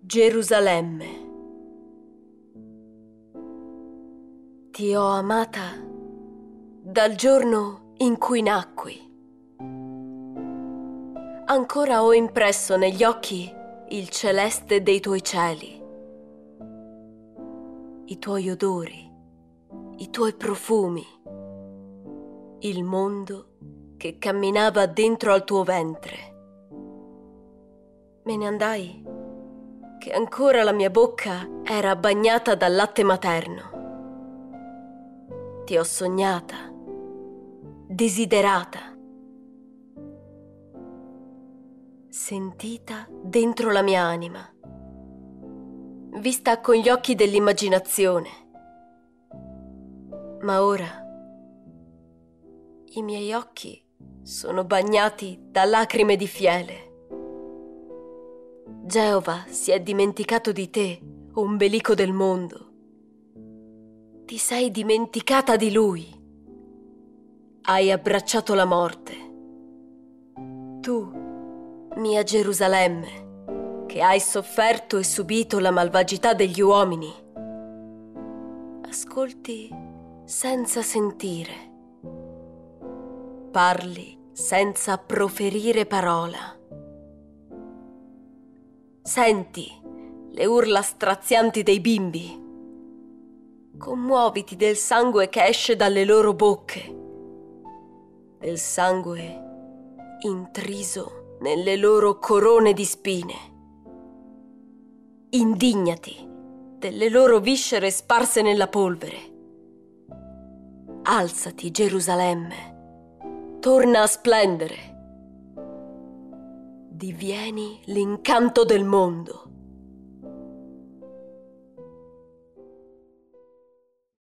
Gerusalemme. Ti ho amata dal giorno in cui nacqui. Ancora ho impresso negli occhi il celeste dei tuoi cieli, i tuoi odori, i tuoi profumi, il mondo che camminava dentro al tuo ventre. Me ne andai che ancora la mia bocca era bagnata dal latte materno. Ti ho sognata, desiderata, sentita dentro la mia anima, vista con gli occhi dell'immaginazione. Ma ora i miei occhi sono bagnati da lacrime di fiele. Geova si è dimenticato di te, ombelico del mondo. Ti sei dimenticata di Lui. Hai abbracciato la morte. Tu, mia Gerusalemme, che hai sofferto e subito la malvagità degli uomini. Ascolti senza sentire. Parli senza proferire parola. Senti le urla strazianti dei bimbi. Commuoviti del sangue che esce dalle loro bocche, del sangue intriso nelle loro corone di spine. Indignati delle loro viscere sparse nella polvere. Alzati, Gerusalemme, torna a splendere. Divieni l'incanto del mondo.